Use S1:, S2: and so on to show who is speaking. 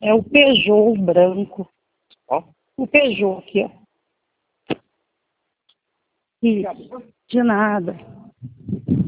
S1: É o Peugeot branco.
S2: Ó.
S1: O Peugeot aqui, ó. Isso. De nada.